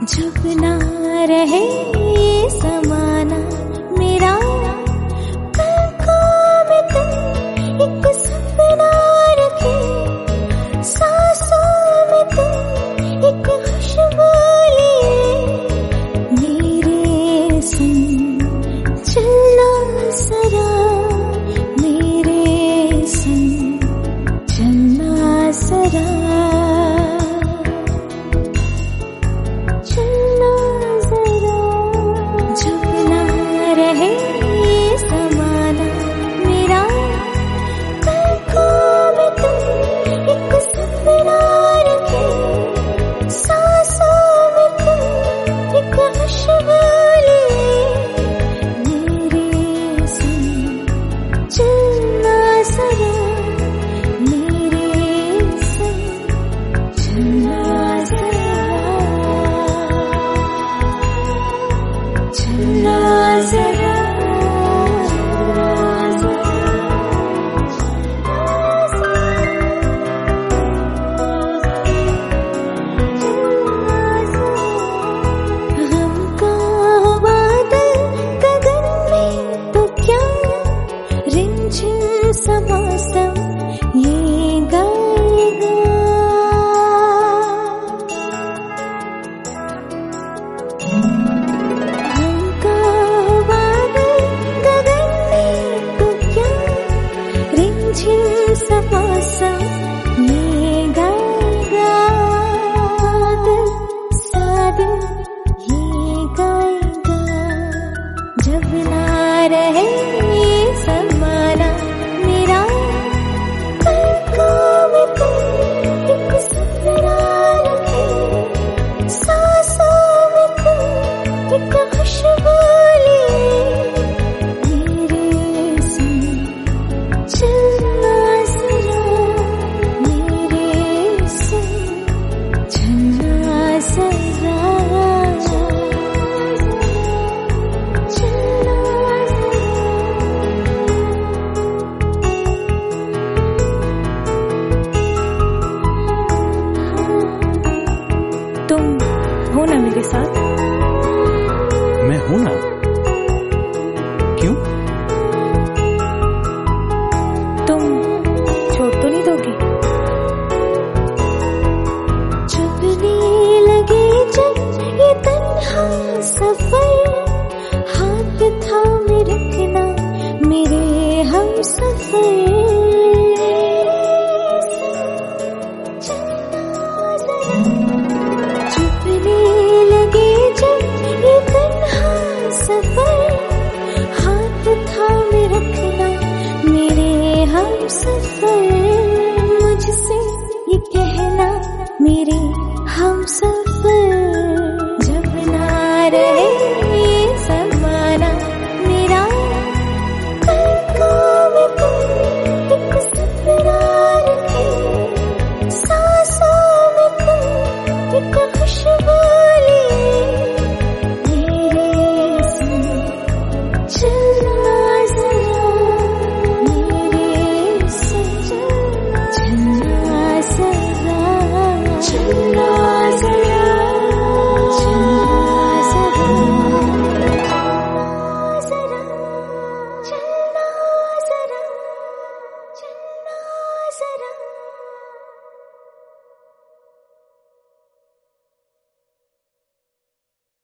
जब ना रहे ये समाना मेरा, पलकों में तुम एक सपना रखे, सांसों में तुम एक खुशबू लिए, मेरे संग चलना जरा, मेरे संग चलना जरा, साथ मैं हूं ना, क्यों? तुम छोड़ तो नहीं दोगे? चुभने लगे जब ये तन्हा सफर, हाथ थामे रखना मेरे हम सफर, हाथ थामे रखना मेरे हम सफर, मुझसे ये कहना मेरे हम सफर, जब ना रहे